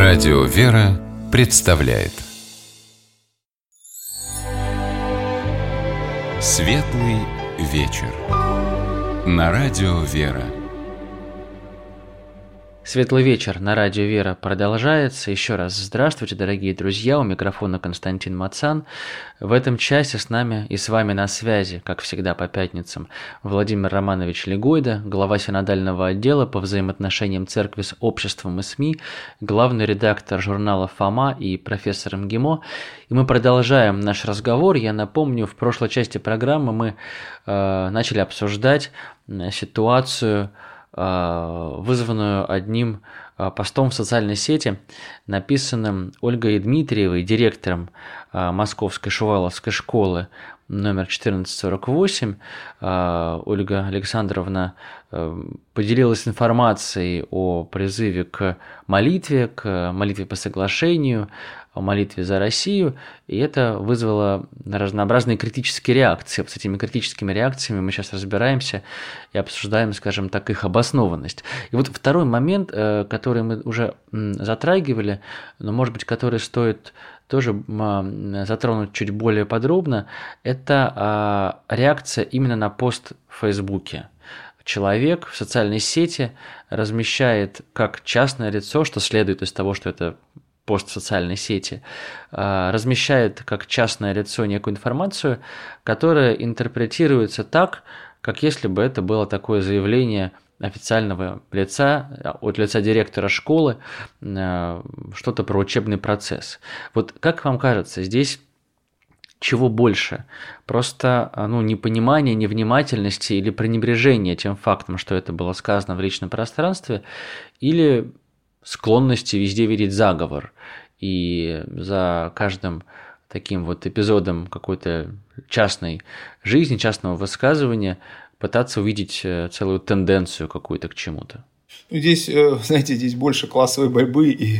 Радио «Вера» представляет Светлый вечер на Радио «Вера». Светлый вечер на Радио «Вера» продолжается. Еще раз здравствуйте, дорогие друзья. У микрофона Константин Мацан. В этом часе с нами и с вами на связи, как всегда по пятницам, Владимир Романович Легойда, глава синодального отдела по взаимоотношениям церкви с обществом и СМИ, главный редактор журнала «Фома» и профессор МГИМО. И мы продолжаем наш разговор. Я напомню, в прошлой части программы мы начали обсуждать ситуацию, вызванную одним постом в социальной сети, написанным Ольгой Дмитриевой, директором Московской Шуваловской школы номер 1448. Ольга Александровна поделилась информацией о призыве к молитве по соглашению, о молитве за Россию, и это вызвало разнообразные критические реакции. Вот с этими критическими реакциями мы сейчас разбираемся и обсуждаем, скажем так, их обоснованность. И вот второй момент, который мы уже затрагивали, но, может быть, который стоит тоже затронуть чуть более подробно, это реакция именно на пост в Фейсбуке. Человек в социальной сети размещает как частное лицо, что следует из того, что это пост в социальной сети, размещает как частное лицо некую информацию, которая интерпретируется так, как если бы это было такое заявление официального лица, от лица директора школы, что-то про учебный процесс. Вот как вам кажется, здесь чего больше? Просто непонимание, невнимательности или пренебрежение тем фактом, что это было сказано в личном пространстве, или склонности везде видеть заговор, и за каждым таким вот эпизодом какой-то частной жизни, частного высказывания пытаться увидеть целую тенденцию какую-то к чему-то. Здесь, знаете, здесь больше классовой борьбы и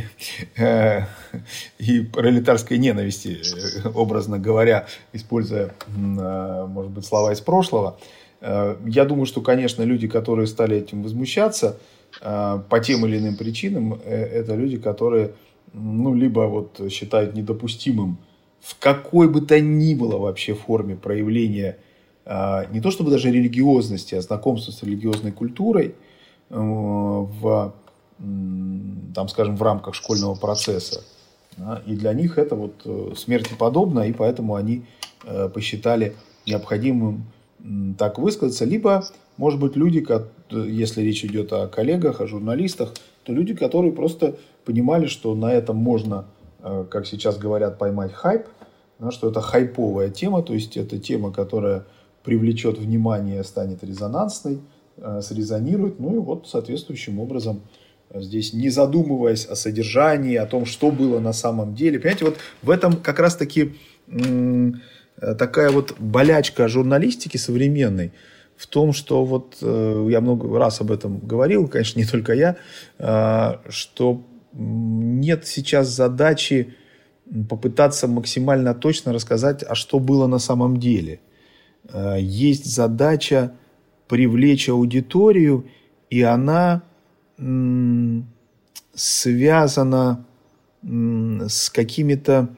пролетарской ненависти, образно говоря, используя, может быть, слова из прошлого. Я думаю, что, конечно, люди, которые стали этим возмущаться, по тем или иным причинам, это люди, которые либо считают недопустимым в какой бы то ни было вообще форме проявления не то чтобы даже религиозности, а знакомства с религиозной культурой в рамках школьного процесса. И для них это смерти подобно, и поэтому они посчитали необходимым так высказаться. Либо, может быть, люди, если речь идет о коллегах, о журналистах, то люди, которые просто понимали, что на этом можно, как сейчас говорят, поймать хайп, что это хайповая тема, то есть это тема, которая привлечет внимание, станет резонансной, срезонирует, соответствующим образом здесь, не задумываясь о содержании, о том, что было на самом деле. Понимаете, в этом как раз-таки такая болячка журналистики современной, в том, что я много раз об этом говорил, конечно, не только я, что нет сейчас задачи попытаться максимально точно рассказать, а что было на самом деле. Есть задача привлечь аудиторию, и она связана с какими-то...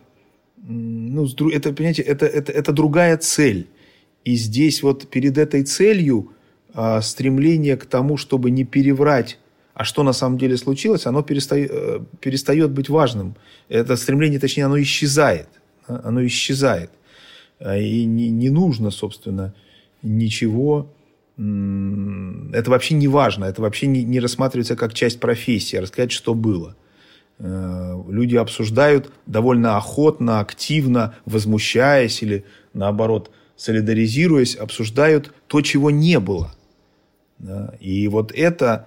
это другая цель. И здесь перед этой целью стремление к тому, чтобы не переврать, а что на самом деле случилось, оно перестает быть важным. Это стремление, точнее, оно исчезает. Оно исчезает. И не нужно, собственно, ничего. Это вообще не важно. Это вообще не рассматривается как часть профессии, а рассказать, что было. Люди обсуждают довольно охотно, активно, возмущаясь или, наоборот, солидаризируясь, обсуждают то, чего не было. И это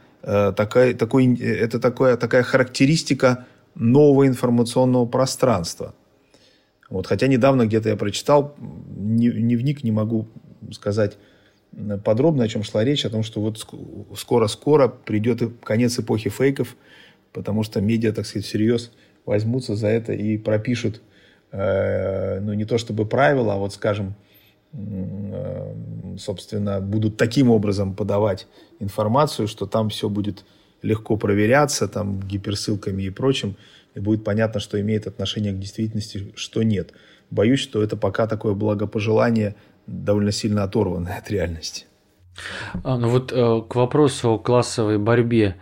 такая характеристика нового информационного пространства. Хотя недавно где-то я прочитал, не вник, не могу сказать подробно, о чем шла речь, о том, что скоро-скоро придет конец эпохи фейков, потому что медиа, так сказать, всерьез возьмутся за это и пропишут, не то чтобы правила, а скажем, собственно, будут таким образом подавать информацию, что там все будет легко проверяться там, гиперссылками и прочим, и будет понятно, что имеет отношение к действительности, что нет. Боюсь, что это пока такое благопожелание, довольно сильно оторванное от реальности. Ну вот к вопросу о классовой борьбе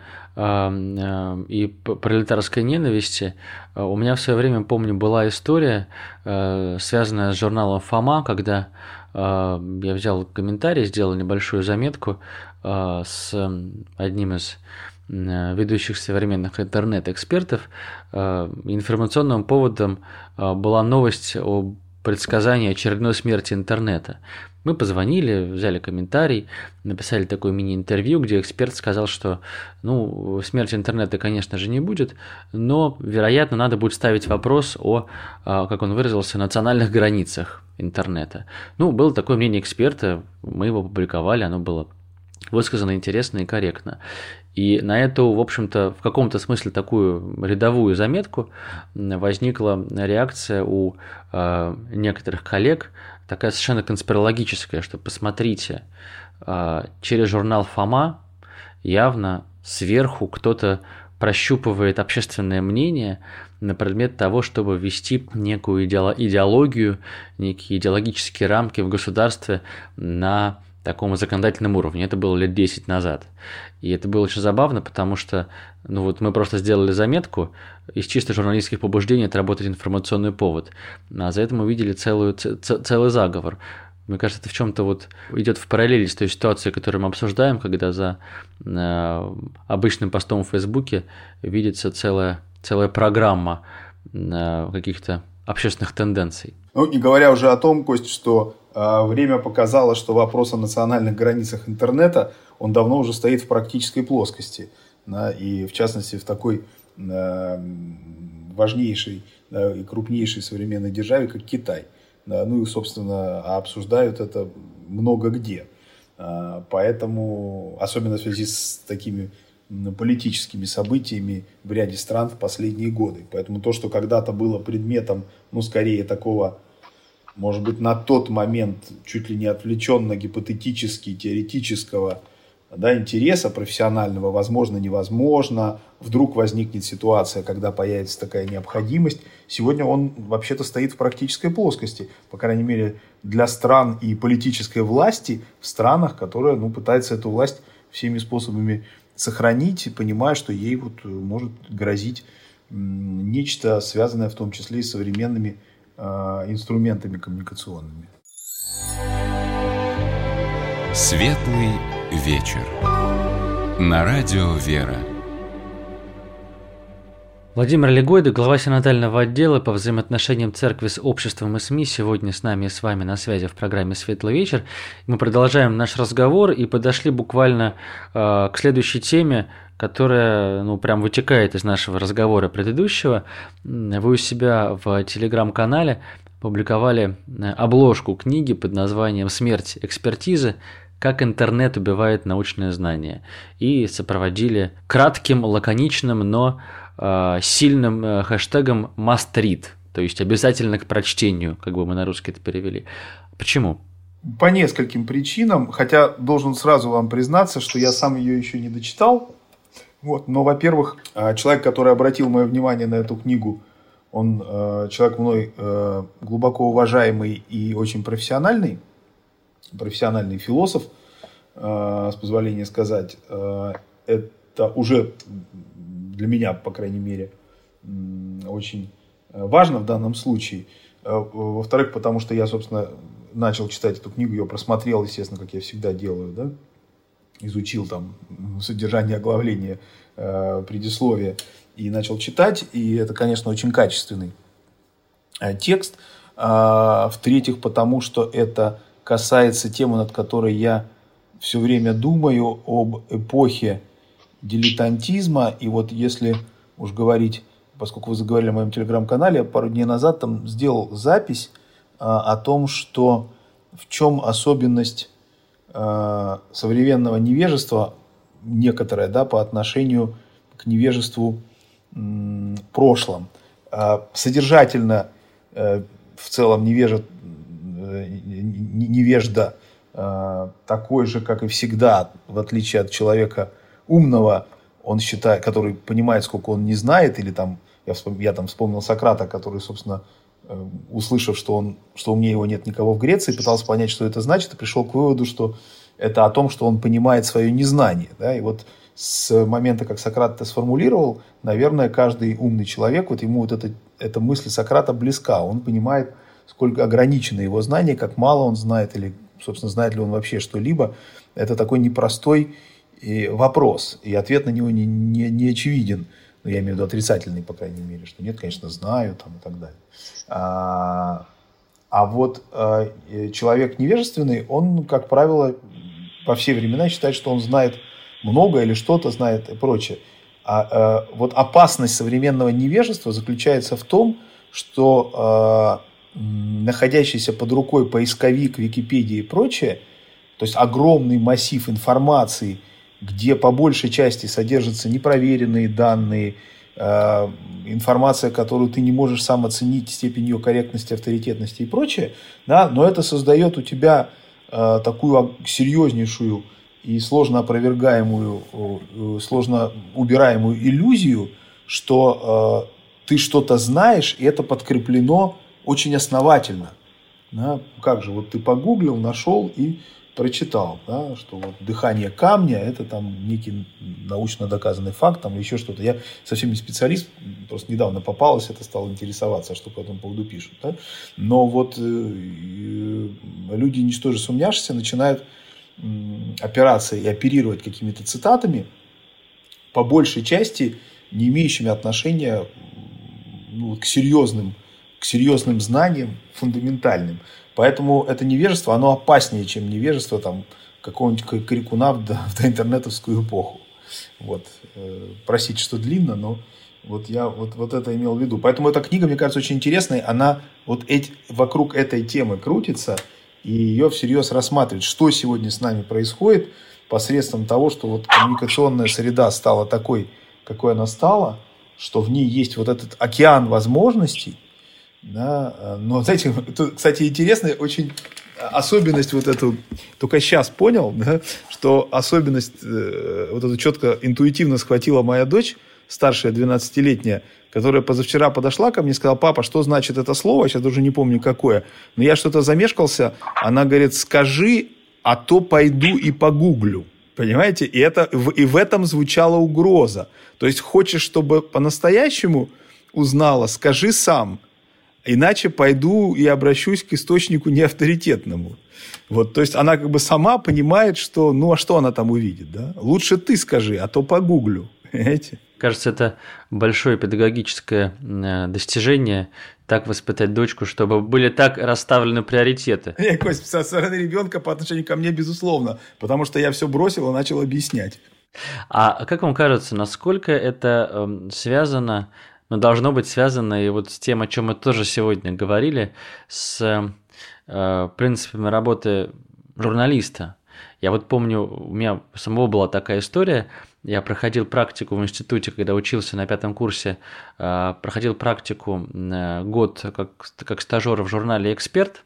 и пролетарской ненависти, у меня в свое время, помню, была история, связанная с журналом «Фома», когда я взял комментарий, сделал небольшую заметку с одним из ведущих современных интернет-экспертов. Информационным поводом была новость о предсказании очередной смерти интернета. Мы позвонили, взяли комментарий, написали такое мини-интервью, где эксперт сказал, что смерти интернета, конечно же, не будет, но, вероятно, надо будет ставить вопрос о, как он выразился, национальных границах интернета. Было такое мнение эксперта, мы его публиковали, оно было высказано интересно и корректно. И на эту, в общем-то, в каком-то смысле такую рядовую заметку возникла реакция у некоторых коллег, такая совершенно конспирологическая, что посмотрите, через журнал «Фома» явно сверху кто-то прощупывает общественное мнение на предмет того, чтобы ввести некую идеологию, некие идеологические рамки в государстве на таком законодательном уровне. Это было лет 10 назад. И это было очень забавно, потому что мы просто сделали заметку, из чисто журналистских побуждений это работает информационный повод. А за это мы увидели целый заговор. Мне кажется, это в чем-то идет в параллели с той ситуацией, которую мы обсуждаем, когда за обычным постом в Фейсбуке видится целая программа каких-то общественных тенденций. Не говоря уже о том, Кость, что время показало, что вопрос о национальных границах интернета, он давно уже стоит в практической плоскости. И в частности в такой важнейшей и крупнейшей современной державе, как Китай. И, собственно, обсуждают это много где. Поэтому, особенно в связи с такими политическими событиями в ряде стран в последние годы. Поэтому то, что когда-то было предметом, скорее такого, может быть, на тот момент чуть ли не отвлеченно гипотетически теоретического интереса профессионального, возможно, невозможно, вдруг возникнет ситуация, когда появится такая необходимость. Сегодня он вообще-то стоит в практической плоскости, по крайней мере, для стран и политической власти в странах, которые пытаются эту власть всеми способами сохранить, понимая, что ей может грозить нечто, связанное в том числе и с современными инструментами коммуникационными. Светлый вечер. На радио «Вера». Владимир Легойда, глава синодального отдела по взаимоотношениям церкви с обществом и СМИ, сегодня с нами и с вами на связи в программе «Светлый вечер». Мы продолжаем наш разговор и подошли буквально к следующей теме, которая прям вытекает из нашего разговора предыдущего. Вы у себя в телеграм-канале публиковали обложку книги под названием «Смерть экспертизы. Как интернет убивает научные знания». И сопроводили кратким, лаконичным, но сильным хэштегом «must read», то есть обязательно к прочтению, как бы мы на русский это перевели. Почему? По нескольким причинам, хотя должен сразу вам признаться, что я сам ее еще не дочитал. Но, во-первых, человек, который обратил мое внимание на эту книгу, он человек мной глубоко уважаемый и очень профессиональный философ, с позволения сказать. Это уже для меня, по крайней мере, очень важно в данном случае. Во-вторых, потому что я, собственно, начал читать эту книгу, ее просмотрел, естественно, как я всегда делаю, изучил там содержание оглавления, предисловия и начал читать. И это, конечно, очень качественный текст. В-третьих, потому что это касается темы, над которой я все время думаю, об эпохе дилетантизма. И если уж говорить, поскольку вы заговорили о моем телеграм-канале, я пару дней назад там сделал запись о том, что в чем особенность современного невежества, некоторое, по отношению к невежеству в прошлом. Содержательно в целом невежда такой же, как и всегда, в отличие от человека умного, он считает, который понимает, сколько он не знает, или там, я там вспомнил Сократа, который, собственно, услышав, что умнее его нет никого в Греции, пытался понять, что это значит, и пришел к выводу, что это о том, что он понимает свое незнание. Да? И вот с момента, как Сократ это сформулировал, наверное, каждый умный человек, вот ему вот эта мысль Сократа близка. Он понимает, сколько ограничено его знание, как мало он знает, или, собственно, знает ли он вообще что-либо. Это такой непростой вопрос, и ответ на него не очевиден. Ну, я имею в виду отрицательный, по крайней мере, что нет, конечно, знаю там, и так далее. А вот человек невежественный, он, как правило, во все времена считает, что он знает много или что-то знает и прочее. Вот опасность современного невежества заключается в том, что находящийся под рукой поисковик, Википедия и прочее, то есть огромный массив информации, где по большей части содержатся непроверенные данные, информация, которую ты не можешь сам оценить, степень ее корректности, авторитетности и прочее, да, но это создает у тебя такую серьезнейшую и сложно опровергаемую, сложно убираемую иллюзию, что ты что-то знаешь, и это подкреплено очень основательно. Да? Как же, вот ты погуглил, нашел и прочитал, да, что вот дыхание камня – это там некий научно доказанный факт, там, или еще что-то. Я совсем не специалист, просто недавно попалось, это стал интересоваться, что по этому поводу пишут. Да? Но вот люди, ничтоже сумняшися, начинают опираться и оперировать какими-то цитатами, по большей части не имеющими отношения к серьезным знаниям, фундаментальным. Поэтому это невежество, оно опаснее, чем невежество там, какого-нибудь крикуна в доинтернетовскую эпоху. Вот. Простите, что длинно, но вот я вот это имел в виду. Поэтому эта книга, мне кажется, очень интересной. Она вокруг этой темы крутится, и ее всерьез рассматривать, что сегодня с нами происходит посредством того, что вот коммуникационная среда стала такой, какой она стала, что в ней есть вот этот океан возможностей. Да, но, знаете, тут, кстати, интересная очень особенность вот эту, только сейчас понял, да, что особенность вот эту четко, интуитивно схватила моя дочь, старшая 12-летняя, которая позавчера подошла ко мне и сказала: папа, что значит это слово, сейчас даже не помню какое, но я что-то замешкался, она говорит: скажи, а то пойду и погуглю. Понимаете? И в этом звучала угроза. То есть, хочешь, чтобы по-настоящему узнала, скажи сам. Иначе пойду и обращусь к источнику неавторитетному. Вот, то есть она как бы сама понимает, что, а что она там увидит, да? Лучше ты скажи, а то погуглю. Понимаете? Кажется, это большое педагогическое достижение, так воспитать дочку, чтобы были так расставлены приоритеты. Кость, со стороны ребенка по отношению ко мне, безусловно, потому что я все бросил и начал объяснять. А как вам кажется, насколько это связано, должно быть связано и вот с тем, о чем мы тоже сегодня говорили, с принципами работы журналиста? Я вот помню, у меня самого была такая история. Я проходил практику в институте, когда учился на 5 курсе, проходил практику год как стажер в журнале «Эксперт»,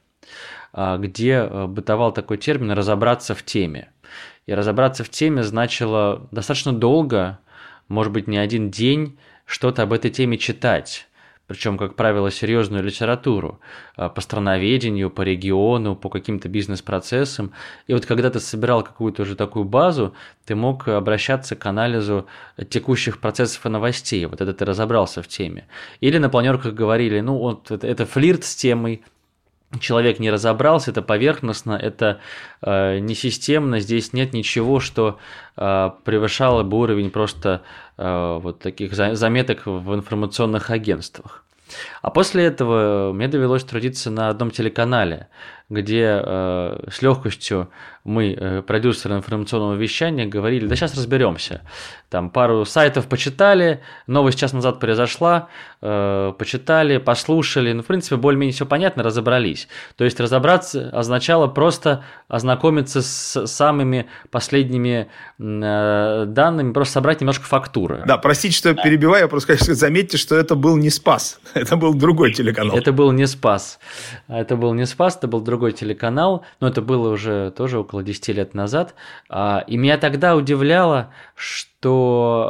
где бытовал такой термин «разобраться в теме». И разобраться в теме значило достаточно долго, может быть, не один день, что-то об этой теме читать. Причем, как правило, серьезную литературу по страноведению, по региону, по каким-то бизнес-процессам. И вот когда ты собирал какую-то уже такую базу, ты мог обращаться к анализу текущих процессов и новостей. Вот это ты разобрался в теме. Или на планерках говорили, вот это флирт с темой, человек не разобрался, это поверхностно, это несистемно, здесь нет ничего, что превышало бы уровень просто вот таких заметок в информационных агентствах. А после этого мне довелось трудиться на одном телеканале, где с легкостью мы, продюсеры информационного вещания, говорили: да сейчас разберемся. Там пару сайтов почитали, новость час назад произошла, почитали, послушали. В принципе, более-менее все понятно, разобрались. То есть разобраться означало просто ознакомиться с самыми последними данными, просто собрать немножко фактуры. Да, простите, что я перебиваю, я просто хочу сказать, заметьте, что это был не «Спас», это был другой телеканал. Это был не «Спас». Это был не «Спас», это был другой телеканал, но это было уже тоже около 10 лет назад. И меня тогда удивляло, что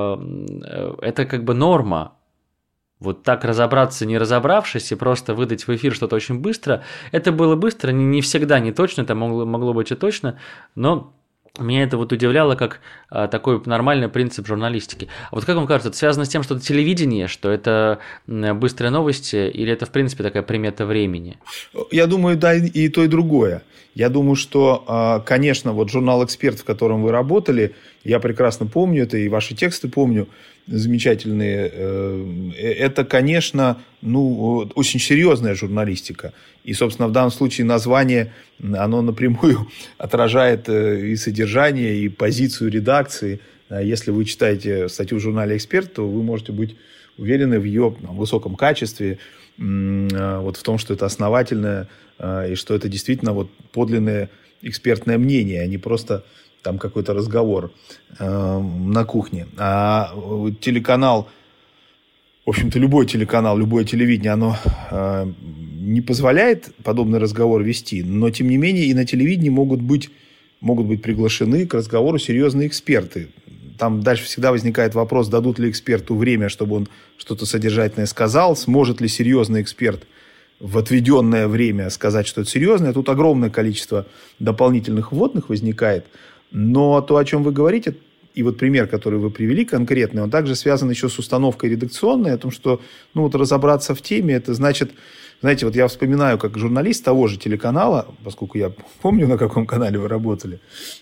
это как бы норма. Вот так разобраться, не разобравшись, и просто выдать в эфир что-то очень быстро. Это было быстро, не всегда не точно, это могло быть и точно, но меня это вот удивляло как такой нормальный принцип журналистики. А вот как вам кажется, это связано с тем, что это телевидение, что это быстрые новости, или это в принципе такая примета времени? Я думаю, да, и то, и другое. Я думаю, что, конечно, вот журнал «Эксперт», в котором вы работали, я прекрасно помню это, и ваши тексты помню, замечательные. Это, конечно, очень серьезная журналистика. И, собственно, в данном случае название, оно напрямую отражает и содержание, и позицию редакции. Если вы читаете статью в журнале «Эксперт», то вы можете быть уверены в ее высоком качестве, вот в том, что это основательное, и что это действительно вот подлинное экспертное мнение, а не просто там какой-то разговор на кухне. А телеканал, в общем-то, любой телеканал, любое телевидение, оно не позволяет подобный разговор вести, но, тем не менее, и на телевидении могут быть приглашены к разговору серьезные эксперты. Там дальше всегда возникает вопрос, дадут ли эксперту время, чтобы он что-то содержательное сказал, сможет ли серьезный эксперт в отведенное время сказать что-то серьезное. Тут огромное количество дополнительных вводных возникает. Но то, о чем вы говорите, и вот пример, который вы привели конкретный, он также связан еще с установкой редакционной, о том, что разобраться в теме, это значит, знаете, вот я вспоминаю, как журналист того же телеканала, поскольку я помню, на каком канале вы работали,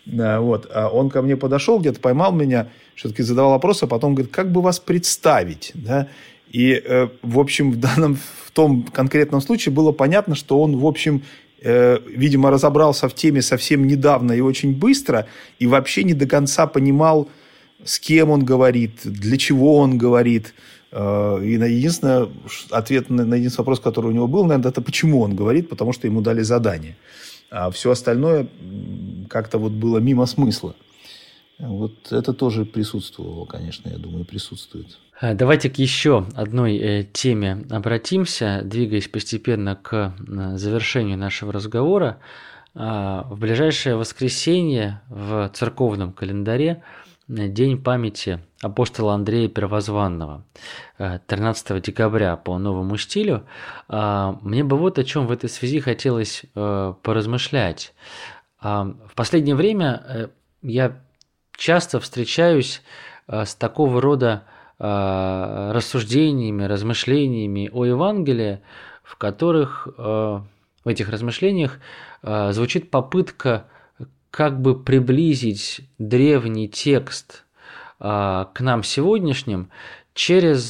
он ко мне подошел, где-то поймал меня, все-таки задавал вопрос, а потом говорит, как бы вас представить, да? И, в общем, в том конкретном случае было понятно, что он, в общем, видимо, разобрался в теме совсем недавно и очень быстро, и вообще не до конца понимал, с кем он говорит, для чего он говорит. И единственный ответ на единственный вопрос, который у него был, наверное, это почему он говорит, потому что ему дали задание. А все остальное как-то вот было мимо смысла. Вот это тоже присутствовало, конечно, я думаю, присутствует. Давайте к еще одной теме обратимся, двигаясь постепенно к завершению нашего разговора. В ближайшее воскресенье в церковном календаре День памяти апостола Андрея Первозванного, 13 декабря по новому стилю. Мне бы вот о чем в этой связи хотелось поразмышлять. В последнее время я часто встречаюсь с такого рода рассуждениями, размышлениями о Евангелии, в которых в этих размышлениях звучит попытка как бы приблизить древний текст к нам сегодняшним через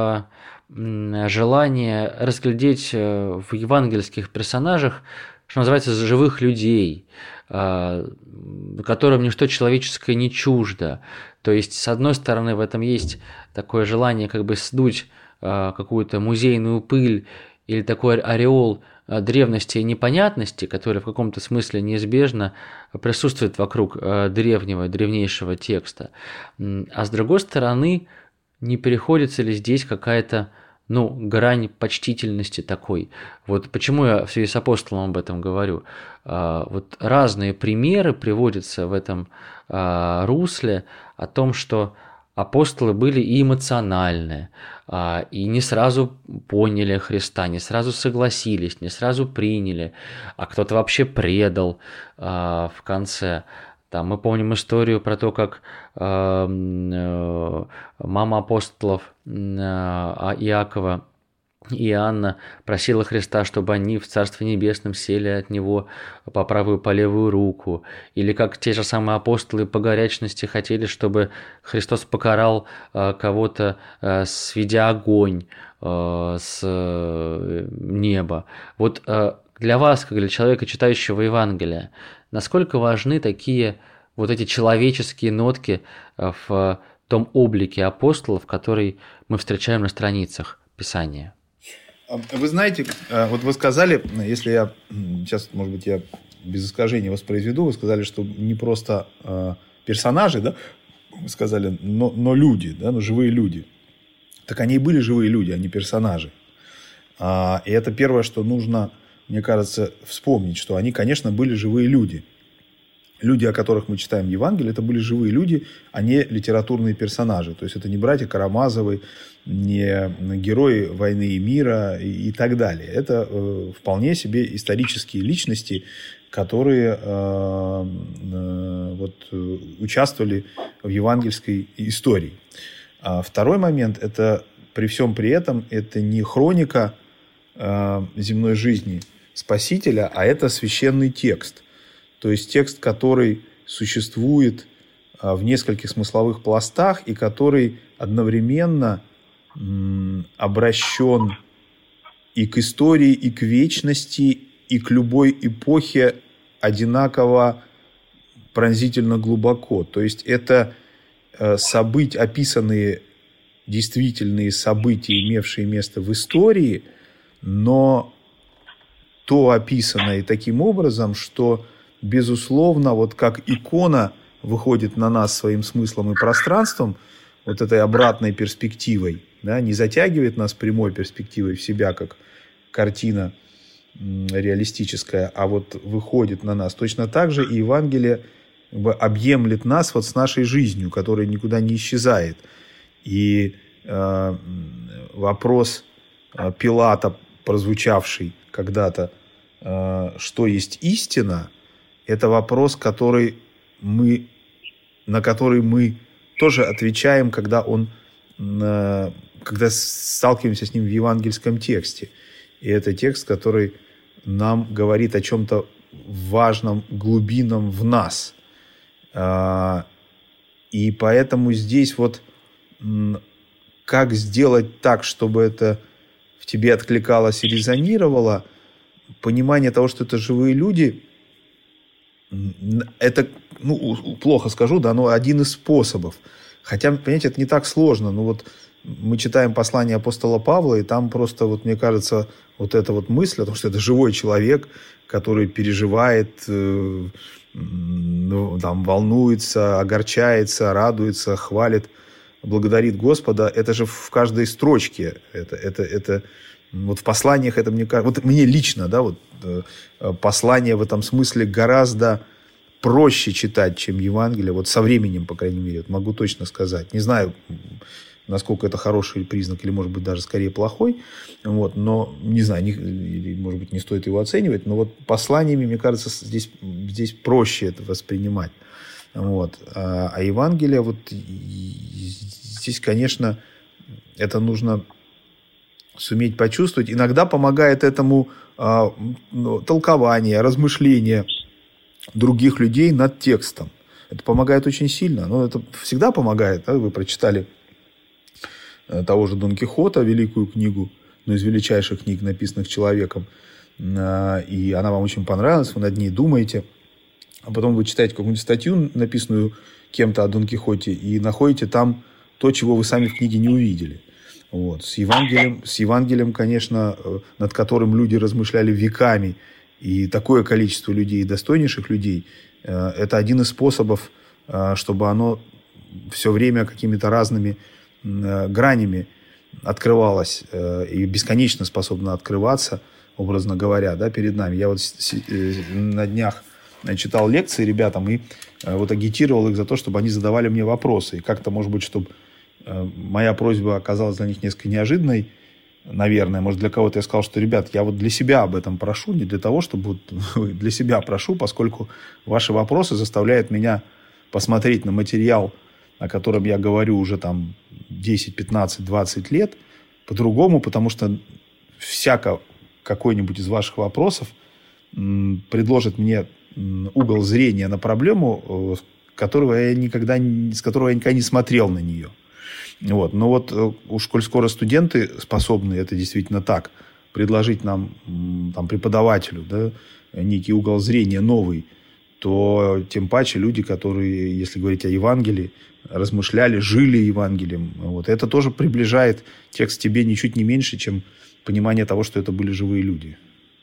желание разглядеть в евангельских персонажах, что называется, живых людей, которым ничто человеческое не чуждо. То есть, с одной стороны, в этом есть такое желание как бы сдуть какую-то музейную пыль или такой ореол древности и непонятности, который в каком-то смысле неизбежно присутствует вокруг древнейшего текста. А с другой стороны, не переходится ли здесь какая-то грань почтительности такой. Вот почему я в связи с апостолом об этом говорю. Вот разные примеры приводятся в этом русле о том, что апостолы были и эмоциональные, и не сразу поняли Христа, не сразу согласились, не сразу приняли, а кто-то вообще предал в конце. Там мы помним историю про то, как мама апостолов Иакова и Иоанна просила Христа, чтобы они в Царстве Небесном сели от Него по правую, по левую руку. Или как те же самые апостолы по горячности хотели, чтобы Христос покарал кого-то, сведя огонь с неба. Вот для вас, как для человека, читающего Евангелие, насколько важны такие вот эти человеческие нотки в том облике апостолов, который мы встречаем на страницах Писания? Вы знаете, вот вы сказали, если я сейчас, может быть, я без искажения воспроизведу, вы сказали, что не просто персонажи, да, вы сказали, но люди, да, живые люди. Так они и были живые люди, а не персонажи. И это первое, что нужно, мне кажется, вспомнить, что они, конечно, были живые люди. люди, о которых мы читаем Евангелие, это были живые люди, а не литературные персонажи. То есть это не братья Карамазовы, не герои «Войны и мира» и так далее. Это вполне себе исторические личности, которые участвовали в евангельской истории. А второй момент – это при всем при этом это не хроника земной жизни Спасителя, а это священный текст. То есть текст, который существует в нескольких смысловых пластах и который одновременно обращен и к истории, и к вечности, и к любой эпохе одинаково пронзительно глубоко. То есть это события, описанные действительные события, имевшие место в истории, но то описано и таким образом, что, безусловно, вот как икона выходит на нас своим смыслом и пространством, вот этой обратной перспективой, да, не затягивает нас прямой перспективой в себя, как картина реалистическая, а вот выходит на нас. Точно так же и Евангелие объемлет нас вот с нашей жизнью, которая никуда не исчезает. И вопрос Пилата, прозвучавший когда-то, что есть истина, это вопрос, на который мы тоже отвечаем, когда сталкиваемся с ним в евангельском тексте. И это текст, который нам говорит о чем-то важном, глубинном в нас. И поэтому здесь вот как сделать так, чтобы это в тебе откликалось и резонировало, понимание того, что это живые люди, это, плохо скажу, да, но один из способов. Хотя, понимаете, это не так сложно. Ну вот мы читаем послание апостола Павла, и там просто, вот, мне кажется, вот эта вот мысль о том, что это живой человек, который переживает, там, волнуется, огорчается, радуется, хвалит, благодарит Господа, это же в каждой строчке. Это вот в посланиях это, мне кажется, вот мне лично, да, вот послание в этом смысле гораздо проще читать, чем Евангелие, вот со временем, по крайней мере, вот могу точно сказать. Не знаю, насколько это хороший признак или, может быть, даже скорее плохой, вот, но не знаю, или, может быть, не стоит его оценивать, но вот посланиями, мне кажется, здесь проще это воспринимать. Вот. А Евангелие, вот здесь, конечно, это нужно суметь почувствовать. Иногда помогает этому толкование, размышление других людей над текстом. Это помогает очень сильно. Но это всегда помогает. Да? Вы прочитали того же Дон Кихота, великую книгу, из величайших книг, написанных человеком, и она вам очень понравилась, вы над ней думаете, а потом вы читаете какую-нибудь статью, написанную кем-то о Дон Кихоте, и находите там то, чего вы сами в книге не увидели. Вот. С Евангелием, конечно, над которым люди размышляли веками, и такое количество людей, достойнейших людей, это один из способов, чтобы оно все время какими-то разными гранями открывалось и бесконечно способно открываться, образно говоря, да, перед нами. Я вот на днях читал лекции ребятам и вот агитировал их за то, чтобы они задавали мне вопросы. И как-то, может быть, чтобы моя просьба оказалась для них несколько неожиданной, наверное. Может, для кого-то я сказал, что, ребят, я вот для себя об этом прошу, не для того, чтобы... Для себя прошу, поскольку ваши вопросы заставляют меня посмотреть на материал, о котором я говорю уже там 10, 15, 20 лет, по-другому, потому что какой-нибудь из ваших вопросов предложит мне угол зрения на проблему, с которого я никогда не смотрел на нее. Вот. Но вот уж коль скоро студенты способны, это действительно так, предложить нам, там, преподавателю, да, некий угол зрения новый, то тем паче люди, которые, если говорить о Евангелии, размышляли, жили Евангелием. Вот. Это тоже приближает текст тебе ничуть не меньше, чем понимание того, что это были живые люди.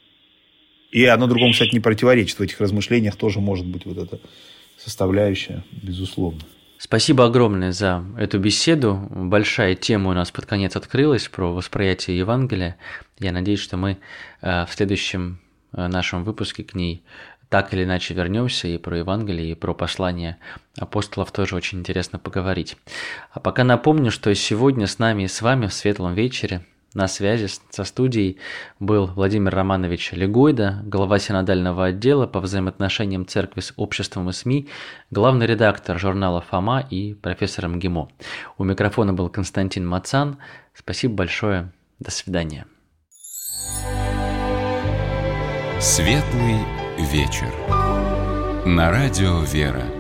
И одно другому, кстати, не противоречит. В этих размышлениях тоже может быть вот эта составляющая, безусловно. Спасибо огромное за эту беседу. Большая тема у нас под конец открылась про восприятие Евангелия. Я надеюсь, что мы в следующем нашем выпуске к ней так или иначе вернемся и про Евангелие, и про послание апостолов тоже очень интересно поговорить. А пока напомню, что сегодня с нами и с вами в светлом вечере на связи со студией был Владимир Романович Легойда, глава синодального отдела по взаимоотношениям церкви с обществом и СМИ, главный редактор журнала «Фома» и профессор МГИМО. У микрофона был Константин Мацан. Спасибо большое. До свидания. Светлый вечер. На радио «Вера».